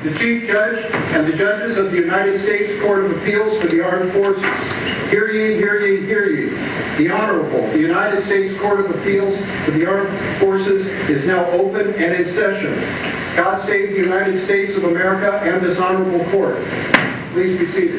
the Chief Judge, and the judges of the United States Court of Appeals for the Armed Forces. Hear ye, hear ye, hear ye. The Honorable, the United States Court of Appeals for the Armed Forces is now open and in session. God save the United States of America and this honorable court. Please be seated.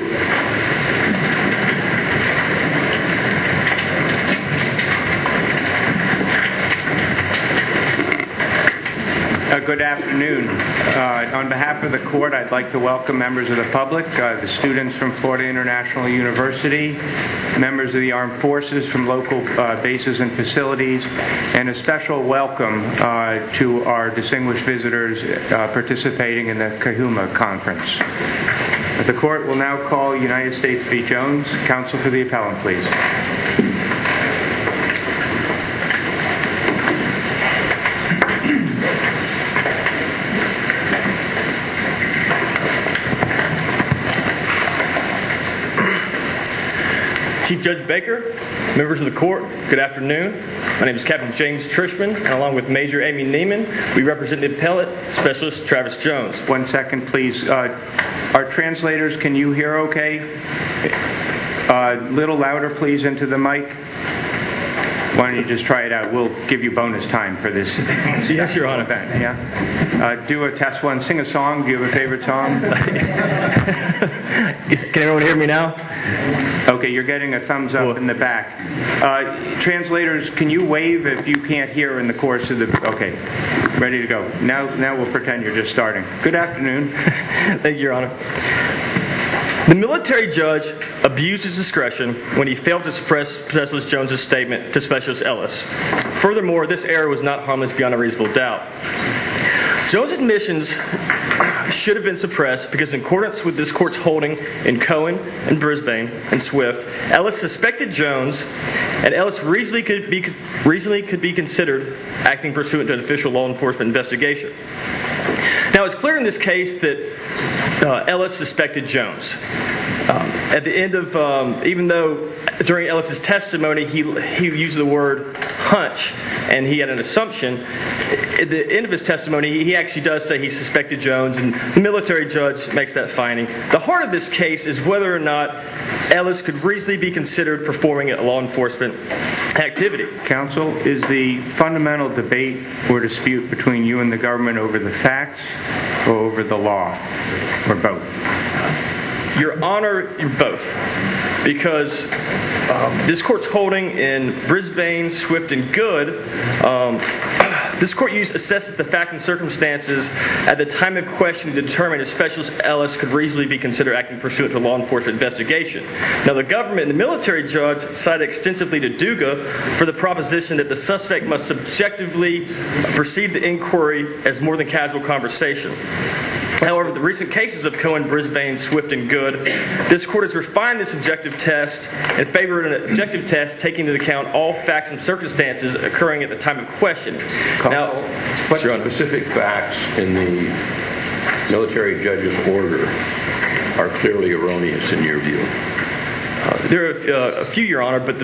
Good afternoon. On behalf of the court, I'd like to welcome members of the public, the students from Florida International University, members of the Armed Forces from local bases and facilities, and a special welcome to our distinguished visitors participating in the Kahuma Conference. The court will now call United States v. Jones. Counsel for the appellant, please. Chief Judge Baker, members of the court, good afternoon. My name is Captain James Trishman, and along with Major Amy Neiman, we represent the appellate, Specialist Travis Jones. 1 second, please. Our translators, can you hear okay? A little louder, please, into the mic. Why don't you just try it out? We'll give you bonus time for this. Yes, Your Honor. Event. Yeah. Do a test one. Sing a song. Do you have a favorite song? Can everyone hear me now? Okay, you're getting a thumbs up in the back. Translators, can you wave if you can't hear in the course of the... Okay, ready to go. Now we'll pretend you're just starting. Good afternoon. Thank you, Your Honor. The military judge abused his discretion when he failed to suppress Specialist Jones's statement to Specialist Ellis. Furthermore, this error was not harmless beyond a reasonable doubt. Jones' admissions should have been suppressed because in accordance with this court's holding in Cohen and Brisbane and Swift, Ellis suspected Jones, and Ellis reasonably could be considered acting pursuant to an official law enforcement investigation. Now, it's clear in this case that Ellis suspected Jones. At the end of, even though during Ellis's testimony he used the word hunch and he had an assumption, at the end of his testimony he actually does say he suspected Jones, and the military judge makes that finding. The heart of this case is whether or not Ellis could reasonably be considered performing a law enforcement activity. Counsel, is the fundamental debate or dispute between you and the government over the facts or over the law, or both? Your Honor, both. Because this court's holding in Brisbane, Swift, and Good, this court assesses the fact and circumstances at the time of question to determine if Specialist Ellis could reasonably be considered acting pursuant to a law enforcement investigation. Now, the government and the military judge cited extensively to Duga for the proposition that the suspect must subjectively perceive the inquiry as more than casual conversation. However, the recent cases of Cohen, Brisbane, Swift, and Good, this court has refined this objective test in favor of an objective test taking into account all facts and circumstances occurring at the time of question. Counsel, now, what specific facts in the military judge's order are clearly erroneous in your view? There are a few, Your Honor, but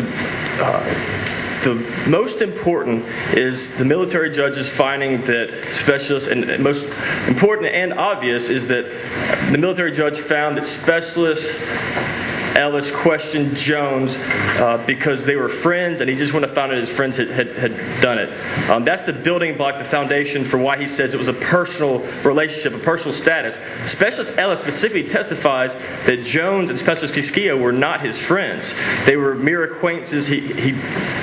the most important is the military judge's finding that Specialist, and most important and obvious, is that the military judge found that Specialist Ellis questioned Jones because they were friends, and he just wouldn't have found out his friends had done it. That's the building block, the foundation for why he says it was a personal relationship, a personal status. Specialist Ellis specifically testifies that Jones and Specialist Kiskia were not his friends. They were mere acquaintances. He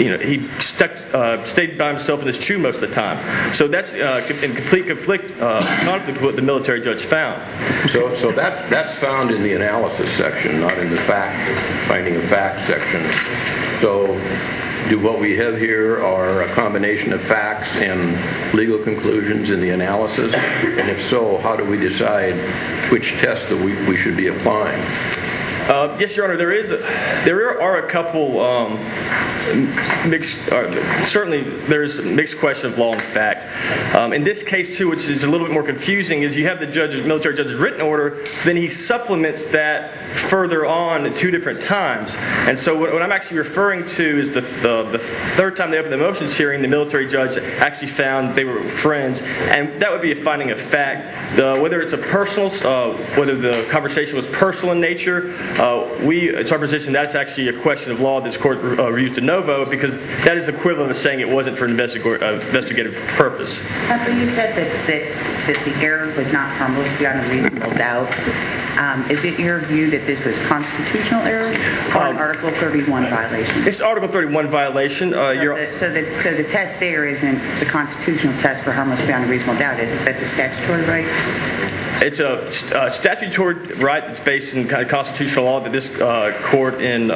stayed by himself in his chew most of the time. So that's in complete conflict with what the military judge found. So that's found in the analysis section, not in the finding of fact section. So do what we have here are a combination of facts and legal conclusions in the analysis? And if so, how do we decide which test that we should be applying? Yes, Your Honor, there are a couple certainly there's a mixed question of law and fact. In this case, too, which is a little bit more confusing, is you have the military judge's written order, then he supplements that further on at 2 different times. And so what I'm actually referring to is the third time they opened the motions hearing, the military judge actually found they were friends, and that would be a finding of fact. Whether it's a personal, whether the conversation was personal in nature, it's our position that's actually a question of law this court reviews de novo, because that is equivalent of saying it wasn't for an investigative purpose. But you said that the error was not harmless beyond a reasonable doubt. Is it your view that this was constitutional error or an Article 31 violation? It's Article 31 violation. So the test there isn't the constitutional test for harmless beyond a reasonable doubt, is it? That's a statutory right? It's a statutory right that's based in kind of constitutional law that this court in,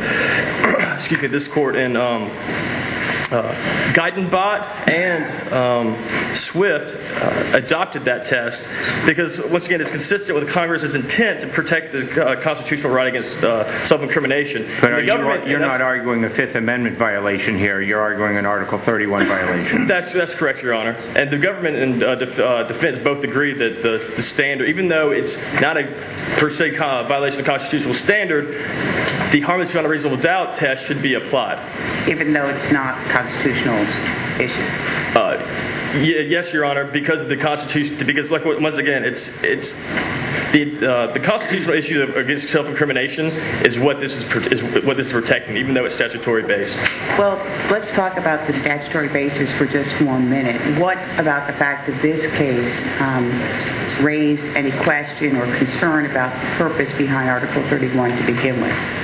Guytonbot and Swift adopted that test because, once again, it's consistent with Congress's intent to protect the constitutional right against self-incrimination. But you're not arguing a Fifth Amendment violation here. You're arguing an Article 31 violation. That's correct, Your Honor. And the government and defense both agree that the standard, even though it's not a per se violation of the constitutional standard, the harmless beyond a reasonable doubt test should be applied. Even though it's not a constitutional issue? Yes, Your Honor, because of the Constitution. Because, like, once again, it's the constitutional issue against self-incrimination is what this is protecting, even though it's statutory based. Well, let's talk about the statutory basis for just 1 minute. What about the facts of this case raise any question or concern about the purpose behind Article 31 to begin with?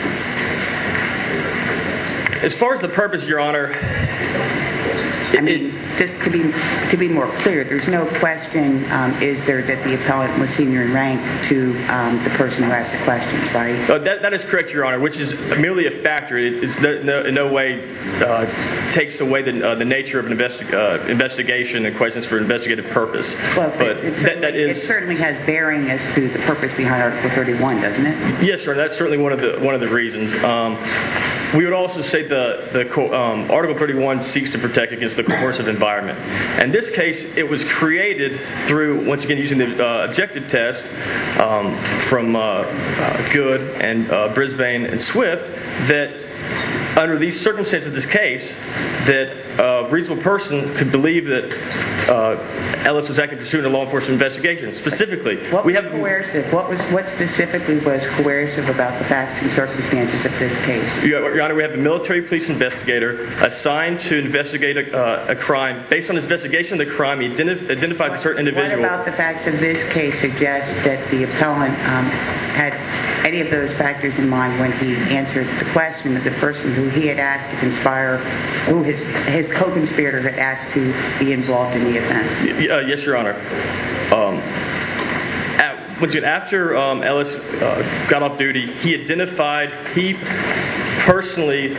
As far as the purpose, Your Honor, just to be more clear, there's no question, is there, that the appellant was senior in rank to the person who asked the questions, right? That is correct, Your Honor, which is merely a factor. It's in no way takes away the nature of an investigation and questions for investigative purpose. Well, but it certainly has bearing as to the purpose behind Article 31, doesn't it? Yes, Your Honor, that's certainly one of the reasons. We would also say Article 31 seeks to protect against the coercive environment. In this case, it was created through, once again, using the objective test from Good and Brisbane and Swift, that under these circumstances of this case, that a reasonable person could believe that Ellis was acting pursuant to law enforcement investigation. Specifically, what was coercive? What specifically was coercive about the facts and circumstances of this case? Your Honor, we have a military police investigator assigned to investigate a crime. Based on his investigation of the crime, he identifies a certain individual. What about the facts of this case suggest that the appellant had any of those factors in mind when he answered the question of the person who he had asked to conspire, who his co-conspirator had asked to be involved in the offense? Yes, Your Honor. After Ellis got off duty, he personally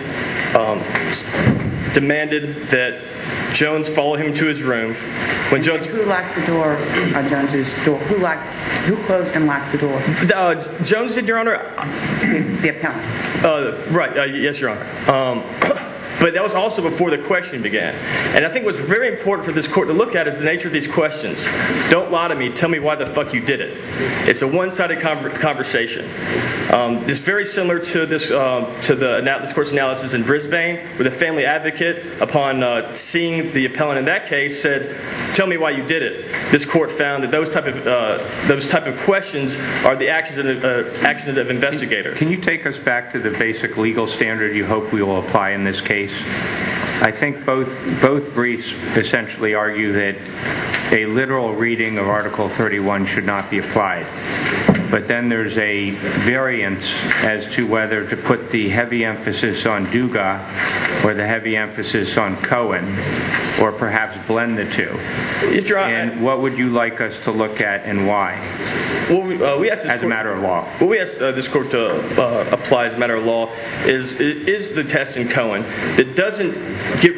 demanded that Jones follow him to his room. When Jones, who locked the door on Jones's door? Who closed and locked the door? Jones did, Your Honor. The appellant. Right. Yes, Your Honor. But that was also before the question began. And I think what's very important for this court to look at is the nature of these questions. Don't lie to me. Tell me why the fuck you did it. It's a one-sided conversation. It's very similar to this court's analysis in Brisbane, where the family advocate, upon seeing the appellant in that case, said, "Tell me why you did it." This court found that those type of questions are the actions of an investigator. Can you take us back to the basic legal standard you hope we will apply in this case? I think both briefs essentially argue that a literal reading of Article 31 should not be applied. But then there's a variance as to whether to put the heavy emphasis on Duga or the heavy emphasis on Cohen, or perhaps blend the two. And what would you like us to look at and why? Well, we asked this as a matter of law. What we asked this court to apply as a matter of law is the test in Cohen that doesn't get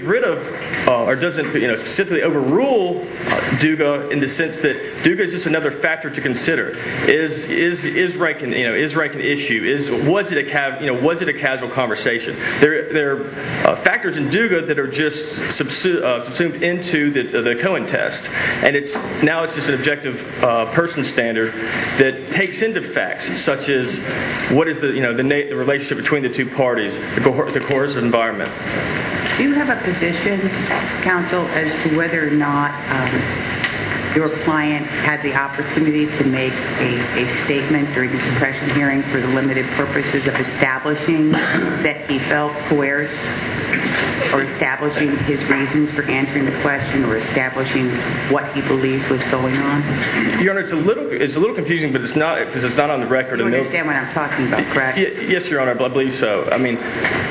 rid of or doesn't specifically overrule Duga in the sense that Duga is just another factor to consider. Is rank an issue? Was it a casual conversation? There are factors in Duga that are just subsumed into the Cohen test, and it's just an objective person standard that takes into facts such as what is the relationship between the two parties, the coercive environment. Do you have a position, counsel, as to whether or not your client had the opportunity to make a statement during the suppression hearing for the limited purposes of establishing that he felt coerced, or establishing his reasons for answering the question, or establishing what he believed was going on? Your Honor, it's a little confusing, but it's not, because it's not on the record. You understand what I'm talking about, correct? Yes, Your Honor, I believe so. I mean,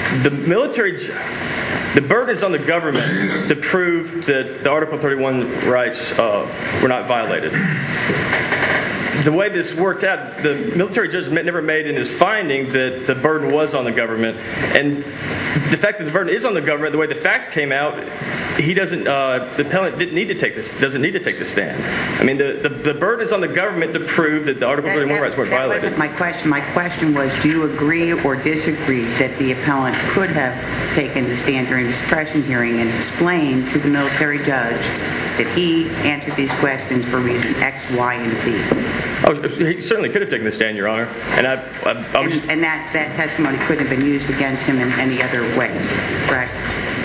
the burden is on the government to prove that the Article 31 rights were not violated. The way this worked out, the military judge never made in his finding that the burden was on the government, and the fact that the burden is on the government, the way the facts came out, he doesn't. The appellant doesn't need to take the stand. I mean, the burden is on the government to prove that the Article 31 rights weren't violated. That wasn't my question. My question was, do you agree or disagree that the appellant could have taken the stand during the suppression hearing and explained to the military judge that he answered these questions for reason X, Y, and Z? Oh, he certainly could have taken the stand, Your Honor, and that testimony couldn't have been used against him in any other way, correct?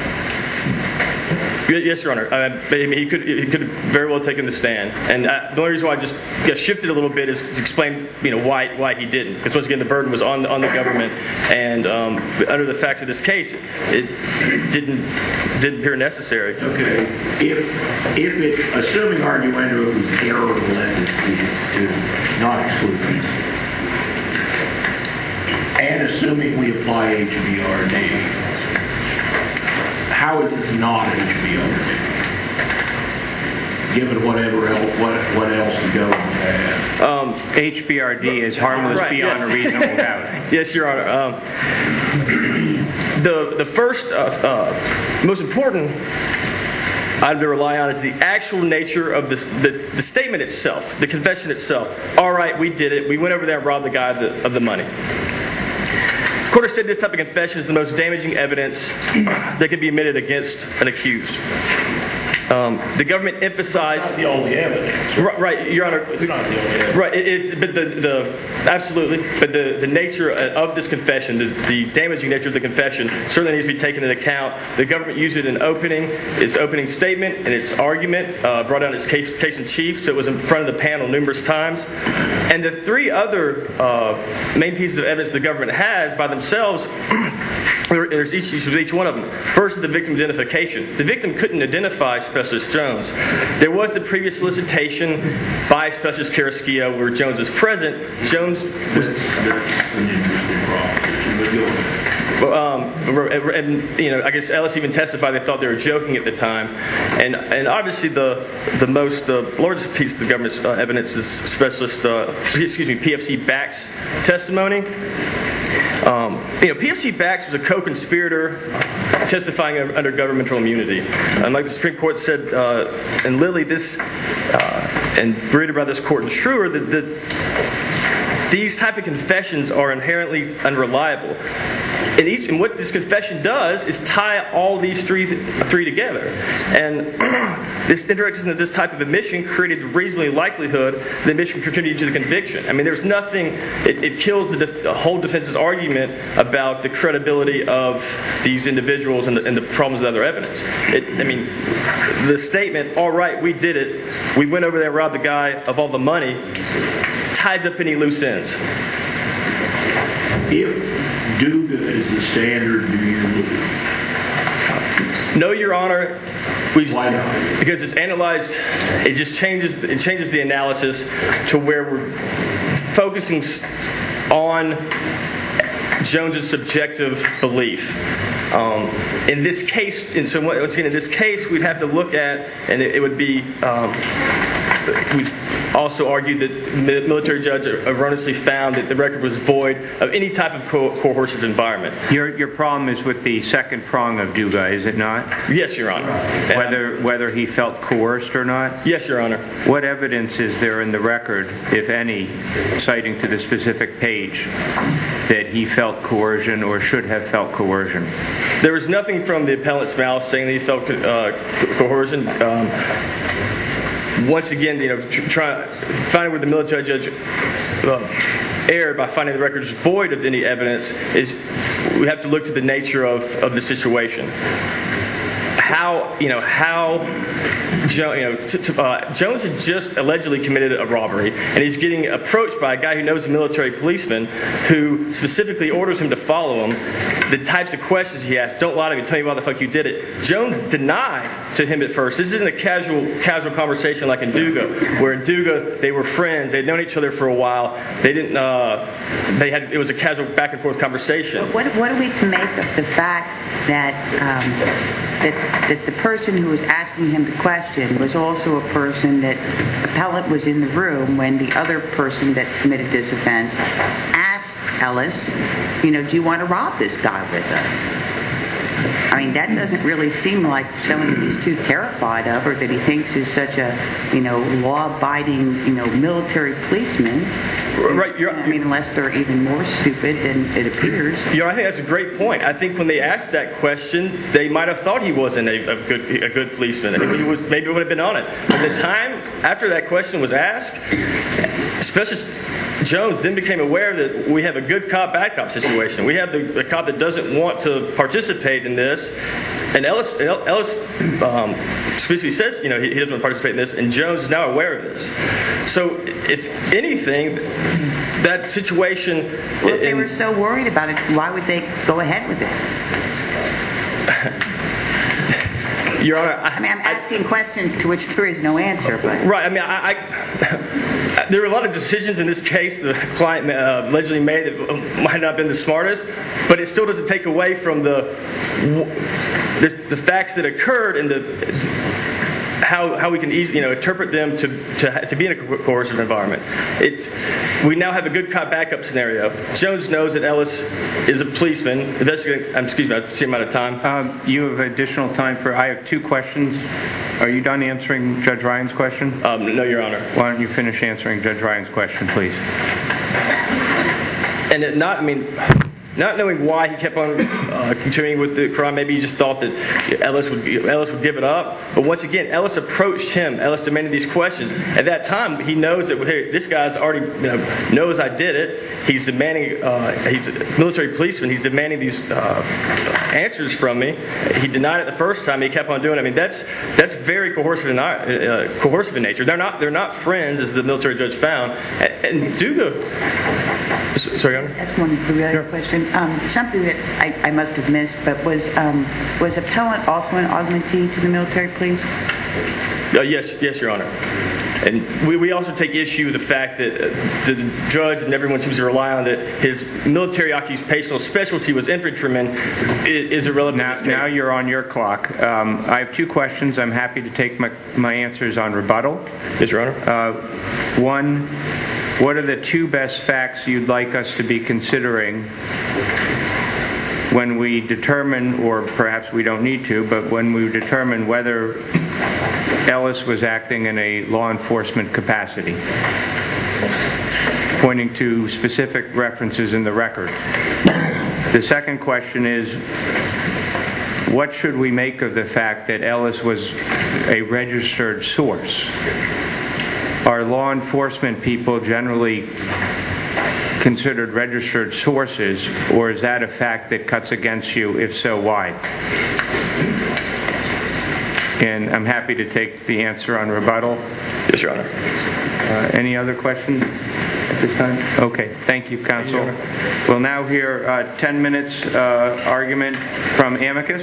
Yes, Your Honor. He could have very well taken the stand, and the only reason why I just shifted a little bit is to explain, why he didn't. Because once again, the burden was on the government, and under the facts of this case, it didn't appear necessary. Okay. If assuming arguendo it was error to let these students not exclude these, and assuming we apply HBRD. How is this not HBRD? Given whatever else, what else to go on that? HBRD is harmless beyond a reasonable doubt. Yes, Your Honor. The first, most important item to rely on is the actual nature of the statement itself, the confession itself. All right, we did it. We went over there and robbed the guy of the money. The court has said this type of confession is the most damaging evidence that can be admitted against an accused. The government emphasized... It's not the only evidence. Right, Your Honor. It's not the only evidence. Right, it is, but absolutely, but the nature of this confession, the damaging nature of the confession, certainly needs to be taken into account. The government used it in its opening statement and its argument, brought out its case in chief, so it was in front of the panel numerous times. And the three other main pieces of evidence the government has by themselves, there's issues with each one of them. First is the victim identification. The victim couldn't identify Specialist Jones. There was the previous solicitation by Specialist Carrasquillo where Jones is present. Jones was... That's an interesting proposition. And I guess Ellis even testified they thought they were joking at the time, and obviously the largest piece of the government's evidence is PFC Back's testimony. PFC Bax was a co-conspirator testifying under governmental immunity. And like the Supreme Court said in Lilly, and read about this court in Schrewer, that these type of confessions are inherently unreliable. And what this confession does is tie all these three together. And this introduction of this type of admission created reasonably likelihood the admission contributed to the conviction. I mean, there's nothing, it kills the whole defense's argument about the credibility of these individuals and the problems with other evidence. The statement, all right, we did it, we went over there and robbed the guy of all the money, ties up any loose ends. If Duga is the standard, do you lose? No, Your Honor. Why not? Because it's analyzed, it changes the analysis to where we're focusing on Jones's subjective belief. In this case, and so once again, in this case, we'd have to look at, and it would be we've also argued that the military judge erroneously found that the record was void of any type of coercive environment. Your problem is with the second prong of Duga, is it not? Yes, Your Honor. Whether he felt coerced or not? Yes, Your Honor. What evidence is there in the record, if any, citing to the specific page, that he felt coercion or should have felt coercion? There was nothing from the appellant's mouth saying that he felt coercion. Once again, finding where the military judge erred by finding the records void of any evidence is we have to look to the nature of the situation. Jones had just allegedly committed a robbery, and he's getting approached by a guy who knows a military policeman who specifically orders him to follow him. The types of questions he asks, don't lie to me, tell me why the fuck you did it. Jones denied to him at first. This isn't a casual conversation like in Duga, where in Duga they were friends, they had known each other for a while. It was a casual back and forth conversation. What are we to make of the fact that that the person who was asking him the question was also a person that appellant was in the room when the other person that committed this offense asked Ellis, do you want to rob this guy with us? I mean, that doesn't really seem like someone that he's too terrified of or that he thinks is such a, law-abiding, military policeman. Right. Unless they're even more stupid than it appears. I think that's a great point. I think when they asked that question, they might have thought he wasn't a good policeman. I think maybe would have been on it. But the time after that question was asked, especially Jones then became aware that we have a good cop, bad cop situation. We have the cop that doesn't want to participate in this, and Ellis specifically says, he doesn't want to participate in this, and Jones is now aware of this. So, if anything, that situation... Well, if they were so worried about it, why would they go ahead with it? Your Honor, I'm asking questions to which there is no answer. But. Right. There were a lot of decisions in this case the client allegedly made that might not have been the smartest, but it still doesn't take away from the facts that occurred and how we can easily interpret them to be in a coercive environment. We now have a good cop backup scenario. Jones knows that Ellis is a policeman. Excuse me, I see I'm out of time. You have additional time I have two questions. Are you done answering Judge Ryan's question? No, Your Honor. Why don't you finish answering Judge Ryan's question, please? And not knowing why he kept on continuing with the crime, maybe he just thought that Ellis would give it up. But once again, Ellis approached him. Ellis demanded these questions. At that time, he knows that this guy's already knows I did it. He's demanding. He's a military policeman. He's demanding these answers from me. He denied it the first time. He kept on doing it. That's very coercive in nature. They're not friends, as the military judge found. And Duga. Sorry, Your Honor. Ask one related question. Something that I must have missed, but was appellant also an augmentee to the military police? Yes, Your Honor. And we also take issue with the fact that the judge and everyone seems to rely on that his military occupational specialty was infantryman is irrelevant. Now you're on your clock. I have two questions. I'm happy to take my answers on rebuttal. Yes, Your Honor. One, what are the two best facts you'd like us to be considering when we determine, or perhaps we don't need to, but when we determine whether Ellis was acting in a law enforcement capacity, pointing to specific references in the record? The second question is, what should we make of the fact that Ellis was a registered source? Are law enforcement people generally considered registered sources, or is that a fact that cuts against you? If so, why? And I'm happy to take the answer on rebuttal. Yes, Your Honor. Any other questions at this time? Okay, thank you, counsel. We'll now hear 10 minutes argument from amicus.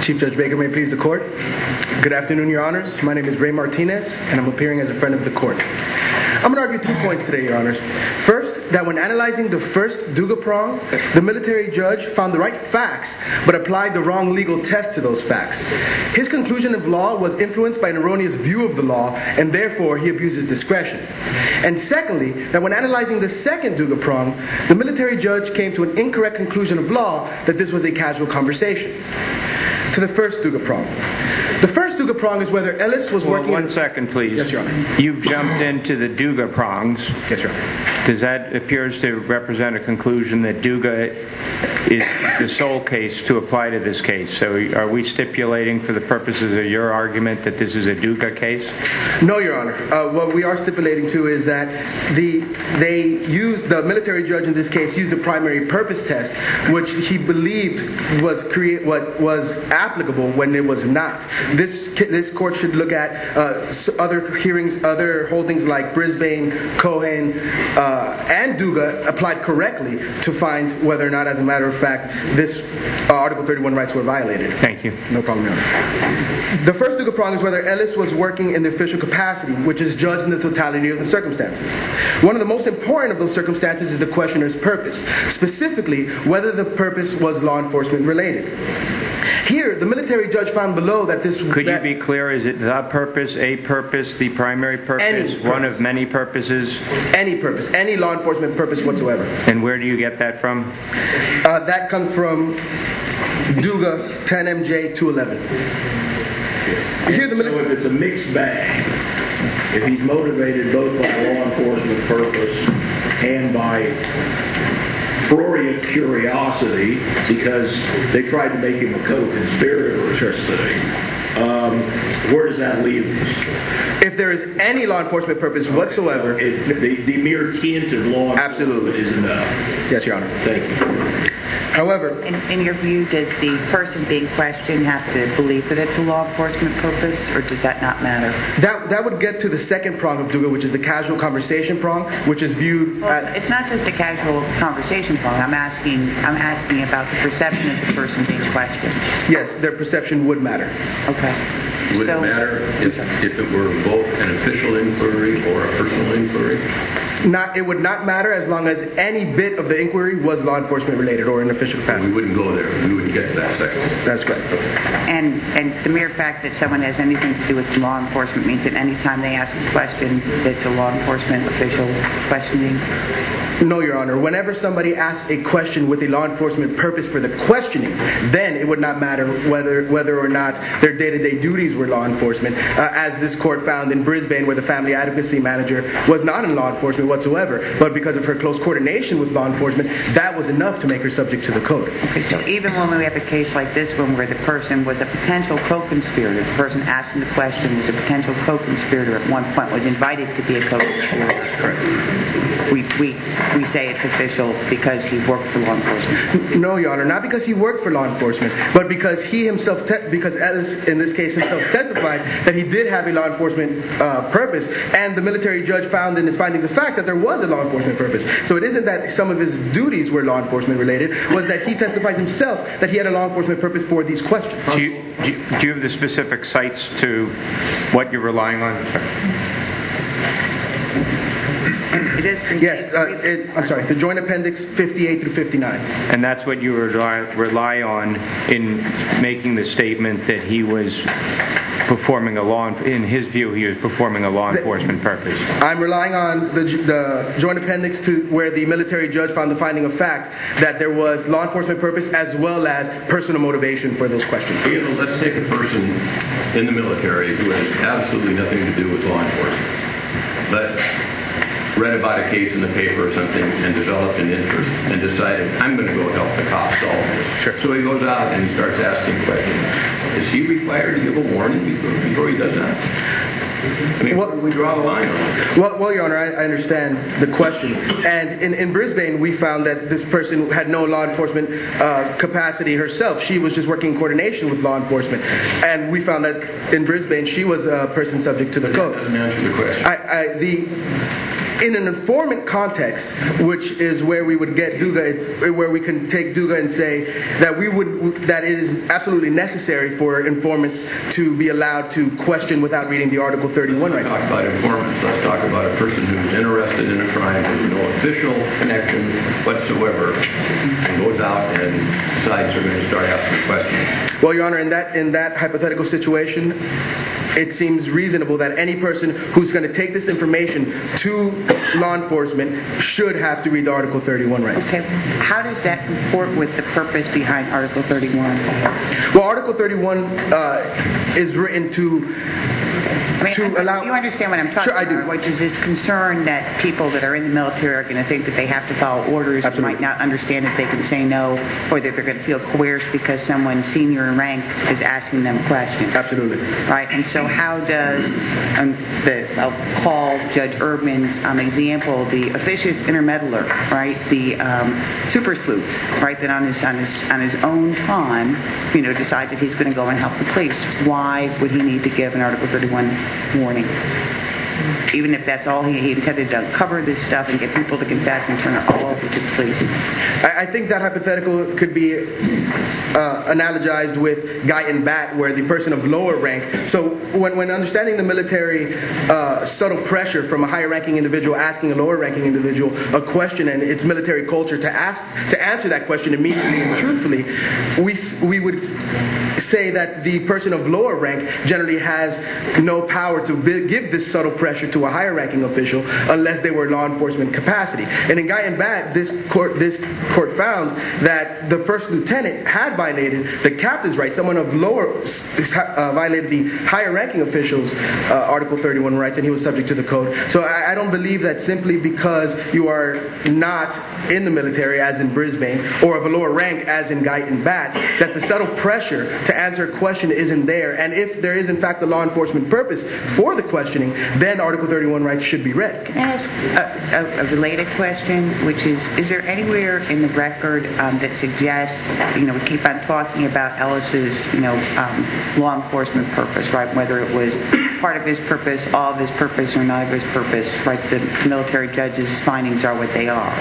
Chief Judge Baker, may it please the court. Good afternoon, Your Honors. My name is Ray Martinez, and I'm appearing as a friend of the court. I'm going to argue 2 points today, Your Honors. First, that when analyzing the first Duga prong, the military judge found the right facts, but applied the wrong legal test to those facts. His conclusion of law was influenced by an erroneous view of the law, and therefore he abuses discretion. And secondly, that when analyzing the second Duga prong, the military judge came to an incorrect conclusion of law that this was a casual conversation. To the first Duga prong. The first Duga prong is whether Ellis was working... One second, please. Yes, Your Honor. You've jumped into the Duga prongs. Yes, Your Honor. Does that appears to represent a conclusion that Duga is the sole case to apply to this case? So are we stipulating for the purposes of your argument that this is a Duga case? No, Your Honor. What we are stipulating to is that the military judge in this case used the primary purpose test, which he believed was was applicable when it was not. This court should look at other hearings, other holdings like Brisbane, Cohen, and Duga applied correctly to find whether or not, as a matter of fact, this Article 31 rights were violated. Thank you. No problem, Your Honor. The first Duga prong is whether Ellis was working in the official capacity, which is judged in the totality of the circumstances. One of the most important of those circumstances is the questioner's purpose, specifically whether the purpose was law enforcement related. Here, the military judge found below that this... Could you be clear? Is it the purpose, a purpose, the primary purpose, any purpose, one of many purposes? Any purpose, any law enforcement purpose whatsoever. And where do you get that from? That comes from Duga 10 MJ 211. So if it's a mixed bag, if he's motivated both by law enforcement purpose and by prurient curiosity because they tried to make him a co-conspirator or something, where does that leave us? If there is any law enforcement purpose whatsoever... The mere tint of law enforcement absolutely is enough. Yes, Your Honor. Thank you. However... In your view, does the person being questioned have to believe that it's a law enforcement purpose, or does that not matter? That would get to the second prong of Duga, which is the casual conversation prong, which is viewed Well, as... it's not just a casual conversation prong. I'm asking about the perception of the person being questioned. Yes, their perception would matter. Okay. Would it matter if it were both an official inquiry or a personal inquiry? It would not matter as long as any bit of the inquiry was law enforcement related or an official capacity. We wouldn't go there. We wouldn't get to that section. That's correct. And the mere fact that someone has anything to do with law enforcement means that any time they ask a question, that's a law enforcement official questioning? No, Your Honor. Whenever somebody asks a question with a law enforcement purpose for the questioning, then it would not matter whether or not their day-to-day duties were law enforcement, as this court found in Brisbane, where the family advocacy manager was not in law enforcement whatsoever, but because of her close coordination with law enforcement, that was enough to make her subject to the code. Okay, so even when we have a case like this one where the person was a potential co-conspirator, the person asking the question was a potential co-conspirator at one point, was invited to be a co-conspirator. Correct. We say it's official because he worked for law enforcement. No, Your Honor, not because he worked for law enforcement, but because he himself, because Ellis, in this case, himself testified that he did have a law enforcement purpose, and the military judge found in his findings of fact that there was a law enforcement purpose. So it isn't that some of his duties were law enforcement related, was that he testifies himself that he had a law enforcement purpose for these questions. Do you have the specific sites to what you're relying on? Yes, I'm sorry, the Joint Appendix 58 through 59. And that's what you rely on in making the statement that he was performing in his view, he was performing a law enforcement purpose. I'm relying on the Joint Appendix to where the military judge found the finding of fact that there was law enforcement purpose as well as personal motivation for those questions. Let's take a person in the military who has absolutely nothing to do with law enforcement, but read about a case in the paper or something and developed an interest and decided, I'm going to go help the cops solve this. Sure. So he goes out and he starts asking questions. Is he required to give a warning before he does that? I mean, where do we draw the line on it? Well, Your Honor, I understand the question. And in Brisbane, we found that this person had no law enforcement capacity herself. She was just working in coordination with law enforcement. And we found that in Brisbane, she was a person subject to the code. That doesn't answer the question. in an informant context, which is where we would get Duga, where we can take Duga and say that that it is absolutely necessary for informants to be allowed to question without reading the Article 31 rights. Let's talk about informants. Let's talk about a person who's interested in a crime, has no official connection whatsoever, and goes out and decides they're going to start asking questions. Well, Your Honor, in that hypothetical situation, it seems reasonable that any person who's going to take this information to law enforcement should have to read the Article 31 rights. Okay. How does that comport with the purpose behind Article 31? Well, Article 31 is written to allow... You understand what I'm talking Sure, I about, do. which is this concern that people that are in the military are going to think that they have to follow orders, Absolutely. might not understand if they can say no, or that they're going to feel coerced because someone senior in rank is asking them questions. Absolutely. Right, and so how does I'll call Judge Erdman's example, the officious intermeddler, right, the super sleuth, right, that on his own time, decides that he's going to go and help the police. Why would he need to give an Article 31 warning? Even if that's all he intended to cover this stuff and get people to confess and turn it all over to the police. I think that hypothetical could be analogized with Guyton Bat, where the person of lower rank. So when understanding the military subtle pressure from a higher-ranking individual asking a lower-ranking individual a question and its military culture to answer that question immediately and truthfully, we would say that the person of lower rank generally has no power to give this subtle pressure to a higher-ranking official unless they were law enforcement capacity. And in Guyton Bat, this court found that the first lieutenant had violated the captain's rights. Someone of lower violated the higher-ranking official's Article 31 rights, and he was subject to the code. So I don't believe that simply because you are not in the military, as in Brisbane, or of a lower rank, as in Guyton Bat, that the subtle pressure to answer a question isn't there. And if there is, in fact, a law enforcement purpose for the questioning, then Article 31 rights should be read. Can I ask a related question, which is there anywhere in the record that suggests, we keep on talking about Ellis's, law enforcement purpose, right? Whether it was part of his purpose, all of his purpose, or none of his purpose, right? The military judge's findings are what they are.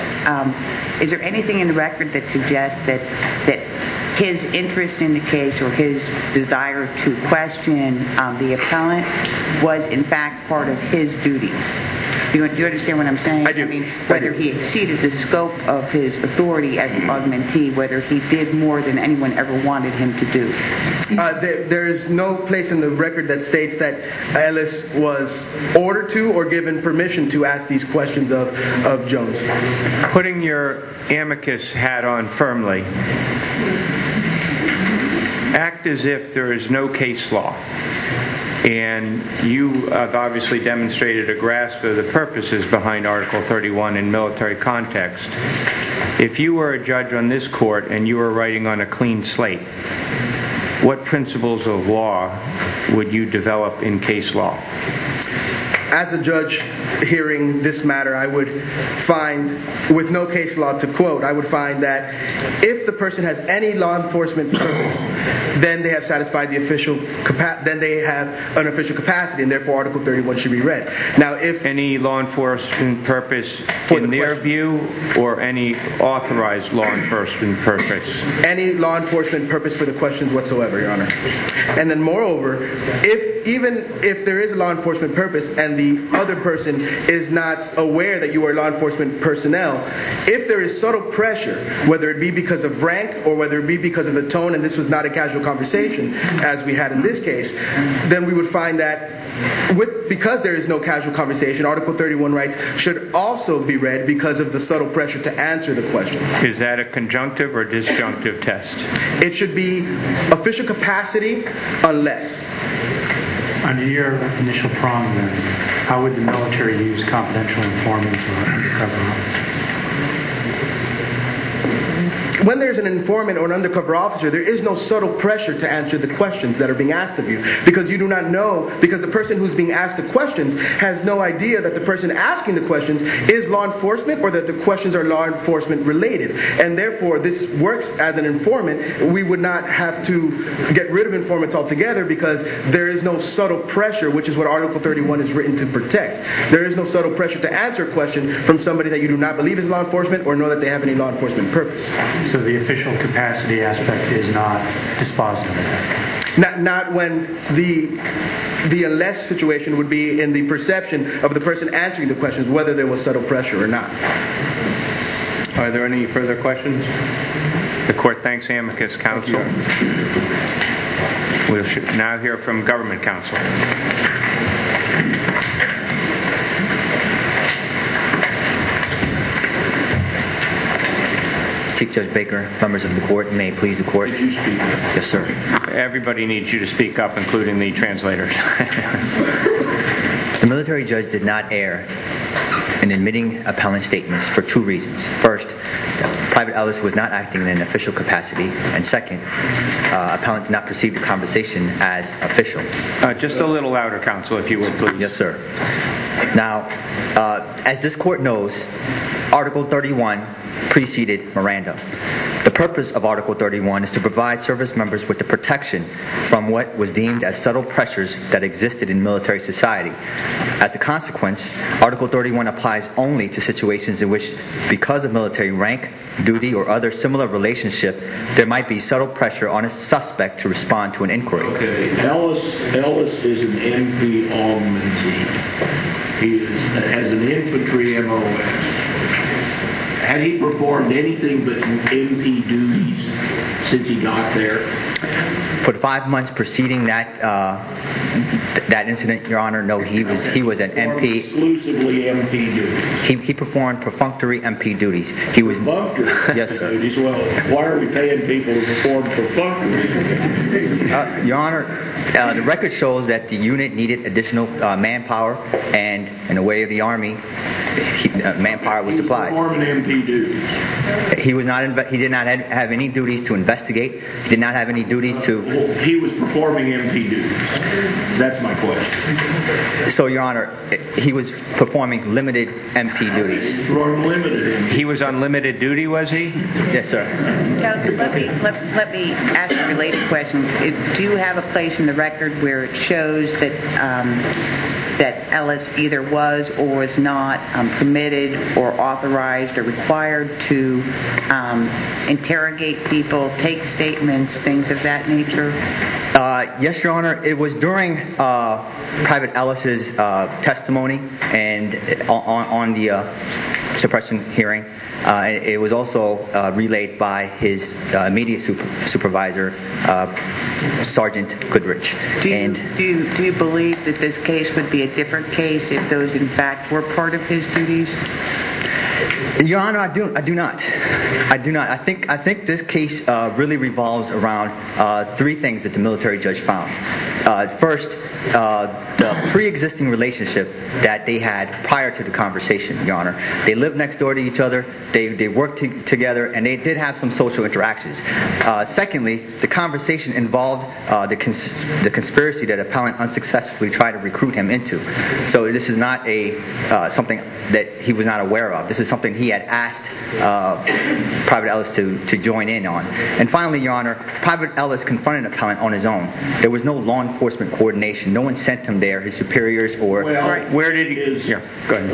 Is there anything in the record that suggests that his interest in the case or his desire to question the appellant was in fact part of his duties? Do you understand what I'm saying? I do. Whether he exceeded the scope of his authority as an augmentee, whether he did more than anyone ever wanted him to do. There is no place in the record that states that Ellis was ordered to or given permission to ask these questions of Jones. Putting your amicus hat on firmly, act as if there is no case law. And you have obviously demonstrated a grasp of the purposes behind Article 31 in military context. If you were a judge on this court and you were writing on a clean slate, what principles of law would you develop in case law? As a judge hearing this matter, I would find, with no case law to quote, I would find that if the person has any law enforcement purpose, then they have satisfied the official then they have an official capacity, and therefore Article 31 should be read. Now, if any law enforcement purpose in their view, or any authorized law enforcement purpose? Any law enforcement purpose for the questions whatsoever, Your Honor. And then moreover, even if there is a law enforcement purpose and the other person is not aware that you are law enforcement personnel, if there is subtle pressure, whether it be because of rank or whether it be because of the tone, and this was not a casual conversation as we had in this case, then we would find that because there is no casual conversation, Article 31 rights should also be read because of the subtle pressure to answer the questions. Is that a conjunctive or disjunctive test? It should be official capacity unless. Under your initial prong, then, how would the military use confidential informants or undercover officers? when there's an informant or an undercover officer, there is no subtle pressure to answer the questions that are being asked of you, because you do not know, because the person who's being asked the questions has no idea that the person asking the questions is law enforcement or that the questions are law enforcement related. And therefore, this works as an informant. We would not have to get rid of informants altogether, because there is no subtle pressure, which is what Article 31 is written to protect. There is no subtle pressure to answer a question from somebody that you do not believe is law enforcement or know that they have any law enforcement purpose. So the official capacity aspect is not dispositive of that? Not when the unless situation would be in the perception of the person answering the questions, whether there was subtle pressure or not. Are there any further questions? The court thanks amicus counsel. We'll now hear from government counsel. Chief Judge Baker, members of the court, may it please the court. Did you speak? Yes, sir. Everybody needs you to speak up, including the translators. The military judge did not err in admitting appellant statements for two reasons. First, Private Ellis was not acting in an official capacity, and second, appellant did not perceive the conversation as official. Just a little louder, counsel, if you would, please. Yes, sir. Now, as this court knows, Article 31 preceded Miranda. The purpose of Article 31 is to provide service members with the protection from what was deemed as subtle pressures that existed in military society. As a consequence, Article 31 applies only to situations in which, because of military rank, duty, or other similar relationship, there might be subtle pressure on a suspect to respond to an inquiry. Okay, Ellis is an MP augmentee. He has an infantry MOS. Had he performed anything but MP duties since he got there? For the 5 months preceding that incident, Your Honor, no, he was an MP. Exclusively MP duties. He performed perfunctory MP duties. He was Perfunctory yes, sir. duties. Well, why are we paying people to perform perfunctory? Your Honor, the record shows that the unit needed additional manpower, and in the way of the Army, manpower was supplied. He was performing MP duties. He was not. He did not have any duties to investigate. He did not have any duties to. He was performing MP duties. That's my question. So, Your Honor, he was performing limited MP duties. He was on limited duty, was he? Yes, sir. Counsel, let me ask a related question. Do you have a place in the record where it shows that that Ellis either was or was not permitted or authorized or required to interrogate people, take statements, things of that nature? Yes, Your Honor. It was during Private Ellis's testimony and on the suppression hearing. It was also relayed by his immediate supervisor, Sergeant Goodrich. Do you believe that this case would be a different case if those, in fact, were part of his duties? Your Honor, I do not. I do not. I think this case really revolves around three things that the military judge found. First, the pre-existing relationship that they had prior to the conversation, Your Honor. They lived next door to each other. They worked together, and they did have some social interactions. Secondly, the conversation involved the conspiracy that appellant unsuccessfully tried to recruit him into. So this is not something that he was not aware of. This is something he had asked Private Ellis to join in on. And finally, Your Honor, Private Ellis confronted an appellant on his own. There was no law enforcement coordination. No one sent him there, his superiors or... Well, where did he... Yeah, go ahead.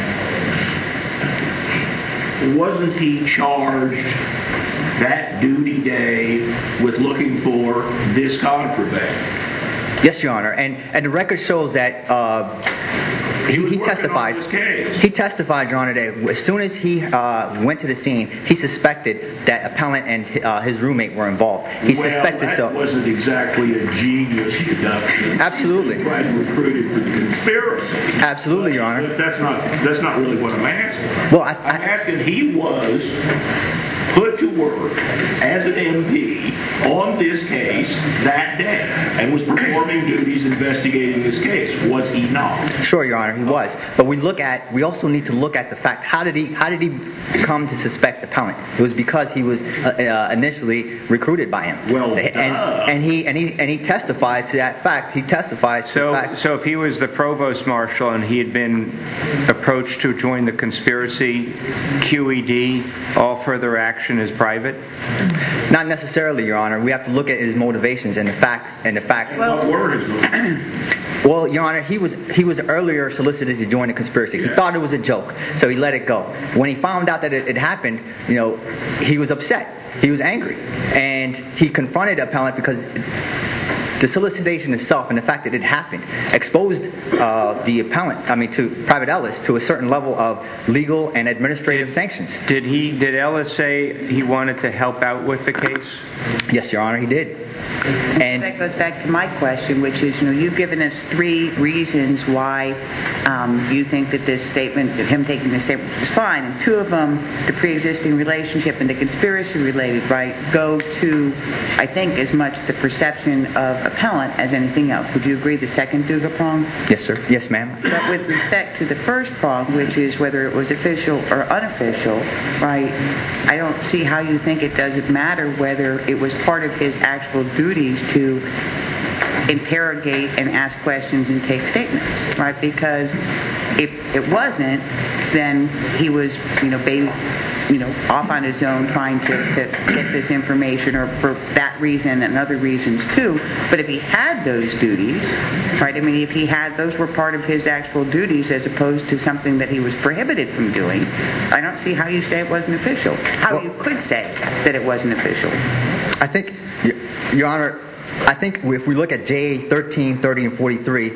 Wasn't he charged that duty day with looking for this contraband? Yes, Your Honor. And the record shows that... He testified. He testified, Your Honor, that as soon as he went to the scene, he suspected that appellant and his roommate were involved. He suspected so. That wasn't exactly a genius deduction. Absolutely. He tried to recruit him for the conspiracy. Absolutely, Your Honor. But that's not really what I'm asking. Well, I'm asking he was put to work as an MP on this case that day and was performing duties investigating this case, was he not? Sure, Your Honor, he was. But we also need to look at the fact, how did he come to suspect the appellant? It was because he was initially recruited by him. Well, and he testifies to that fact. He testifies to the fact. So if he was the provost marshal and he had been approached to join the conspiracy, QED, all further action is private? Not necessarily, Your Honor. We have to look at his motivations and the facts. What were his motivations? Well, Your Honor, he was earlier solicited to join the conspiracy. He thought it was a joke, so he let it go. When he found out that it happened, he was upset. He was angry, and he confronted the appellant because the solicitation itself and the fact that it happened exposed the appellant, to Private Ellis, to a certain level of legal and administrative sanctions. Did Ellis say he wanted to help out with the case? Yes, Your Honor, he did. And that goes back to my question, which is, you've given us 3 reasons why you think that this statement, that him taking this statement was fine, and 2 of them, the pre-existing relationship and the conspiracy-related, right, go to, I think, as much the perception of appellant as anything else. Would you agree the second Duga prong? Yes, sir. Yes, ma'am. But with respect to the first prong, which is whether it was official or unofficial, right, I don't see how you think it doesn't matter whether it was part of his actual duties to interrogate and ask questions and take statements, right? Because if it wasn't, then he was, off on his own trying to get this information, or for that reason and other reasons too. But if he had those duties, right? If he had, those were part of his actual duties as opposed to something that he was prohibited from doing, I don't see how you say it wasn't official. You could say that it wasn't official. I think, Your Honor, if we look at JA 13, 30, and 43,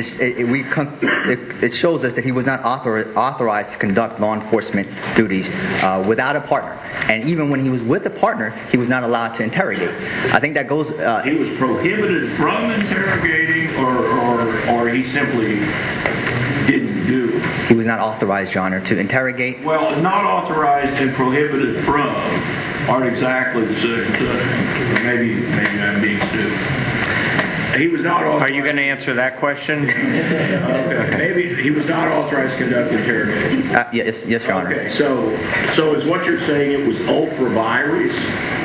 it shows us that he was not authorized to conduct law enforcement duties without a partner. And even when he was with a partner, he was not allowed to interrogate. I think that goes... he was prohibited from interrogating, or he simply didn't do it? He was not authorized, Your Honor, to interrogate. Well, not authorized and prohibited from aren't exactly the same thing. Maybe I'm being stupid. He was not authorized. Are you going to answer that question? Okay. Maybe he was not authorized to conduct interrogation. Yes, Your Honor. Okay, so is what you're saying it was ultra vires?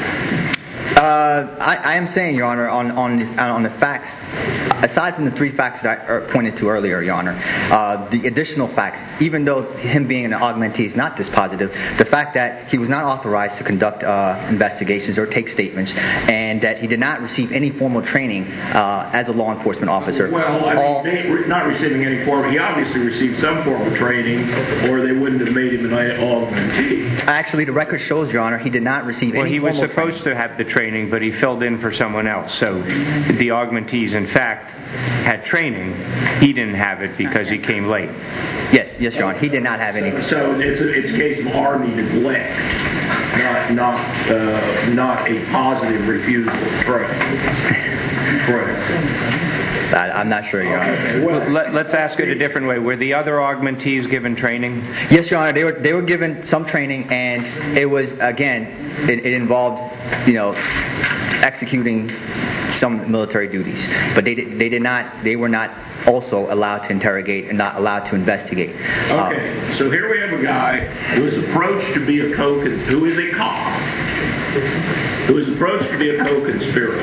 I am saying, Your Honor, on the facts, aside from the 3 facts that I pointed to earlier, Your Honor, the additional facts, even though him being an augmentee is not dispositive, the fact that he was not authorized to conduct investigations or take statements, and that he did not receive any formal training as a law enforcement officer. Well, not receiving any form, he obviously received some form of training, or they wouldn't have made him an augmentee. Actually, the record shows, Your Honor, he did not receive any formal training. Well, he was supposed to have the training, but he filled in for someone else. So the augmentees, in fact, had training. He didn't have it because he came late. Yes, Your Honor. He did not have any. So it's a case of Army neglect, not a positive refusal to train. Correct. I'm not sure, Your Honor. Okay, well, Let's ask it a different way. Were the other augmentees given training? Yes, Your Honor. They were given some training, and it was, again, it involved, executing some military duties, but they were not also allowed to interrogate and not allowed to investigate. Okay, so here we have a guy who is approached to be a who is a cop, who is approached to be a co-conspirator,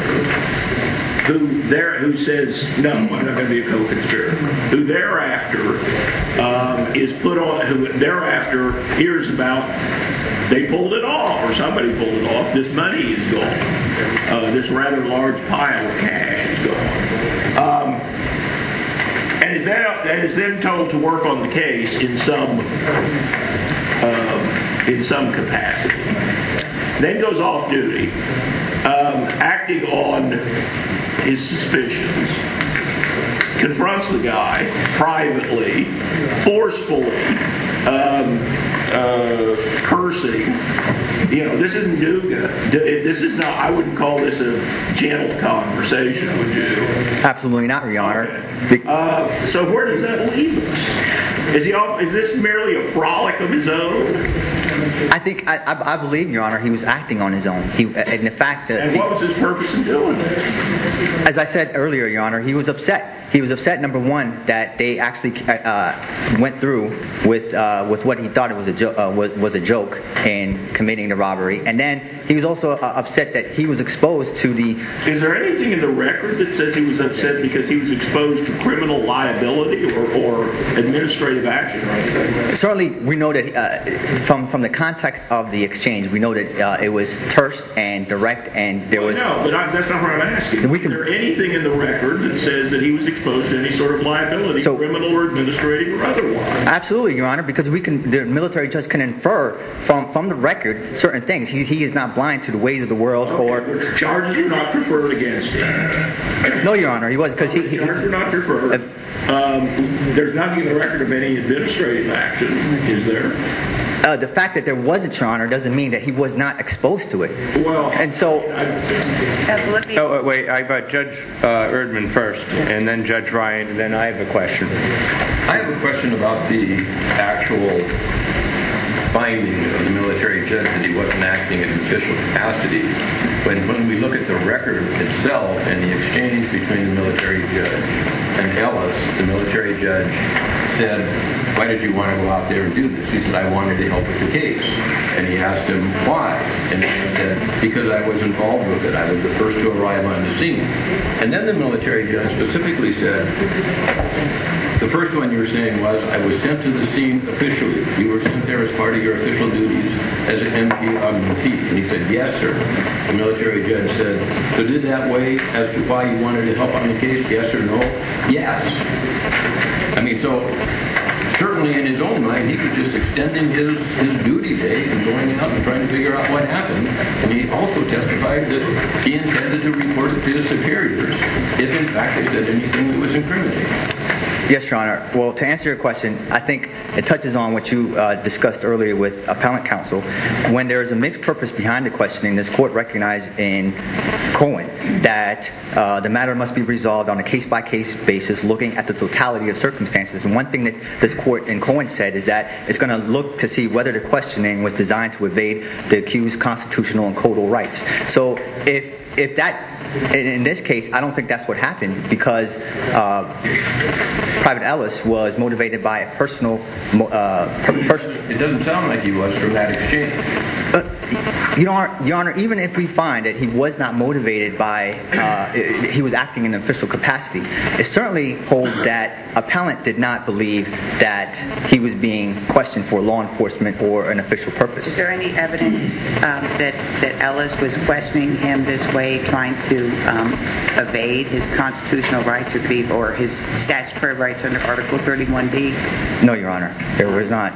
who says, no, I'm not going to be a co-conspirator, who thereafter is put on, who thereafter hears about, they pulled it off, or somebody pulled it off, this money is gone. This rather large pile of cash is gone. And is then told to work on the case in some capacity. Then goes off duty, acting on his suspicions, confronts the guy privately, forcefully, cursing. This isn't Duga. This is not, I wouldn't call this a gentle conversation, would you? Absolutely not, Your Honor. Okay. So where does that leave us? Is this merely a frolic of his own? I believe, Your Honor, he was acting on his own. And the fact that... And what was his purpose in doing that? As I said earlier, Your Honor, he was upset. He was upset, number one, that they actually went through with what he thought it was a joke in committing the robbery. And then he was also upset that he was exposed to the... Is there anything in the record that says he was upset because he was exposed to criminal liability or administrative action or anything? Certainly, we know that from the context of the exchange, we know that it was terse and direct, and there was... No, but that's not what I'm asking. Is there anything in the record that says that he was exposed to any sort of liability, criminal or administrative or otherwise? Absolutely, Your Honor, because the military judge can infer from the record certain things. He is not blind to the ways of the world. Okay, charges were not preferred against him. No, Your Honor, he was, because he... Charges were not preferred. There's nothing in the record of any administrative action, is there? The fact that there wasn't, Your Honor, doesn't mean that he was not exposed to it. Well, and so... wait, I've got Judge Erdman first, and then Judge Ryan, and then I have a question. I have a question about the actual finding of the military judge that he wasn't acting in official capacity. When we look at the record itself and the exchange between the military judge and Ellis, the military judge said, "Why did you want to go out there and do this?" He said, "I wanted to help with the case." And he asked him why. And he said, "Because I was involved with it. I was the first to arrive on the scene." And then the military judge specifically said, the first one you were saying was, "I was sent to the scene officially. You were sent there as part of your official duties as an MP augmentee." And he said, "Yes, sir." The military judge said, "So did that weigh as to why you wanted to help on the case? Yes or no?" "Yes." I mean, so certainly in his own mind, he was just extending his duty day and going out and trying to figure out what happened. And he also testified that he intended to report it to his superiors if, in fact, they said anything that was incriminating. Yes, Your Honor. Well, to answer your question, I think it touches on what you discussed earlier with appellant counsel. When there is a mixed purpose behind the questioning, this court recognized in Cohen that the matter must be resolved on a case-by-case basis, looking at the totality of circumstances. And one thing that this court in Cohen said is that it's going to look to see whether the questioning was designed to evade the accused's constitutional and codal rights. So if that... In this case, I don't think that's what happened, because Private Ellis was motivated by a personal... It doesn't sound like he was from that exchange. Your Honor, even if we find that he was not motivated by... he was acting in an official capacity, it certainly holds that appellant did not believe that he was being questioned for law enforcement or an official purpose. Is there any evidence that Ellis was questioning him this way, trying to evade his constitutional rights or his statutory rights under Article 31D? No, Your Honor, there was not.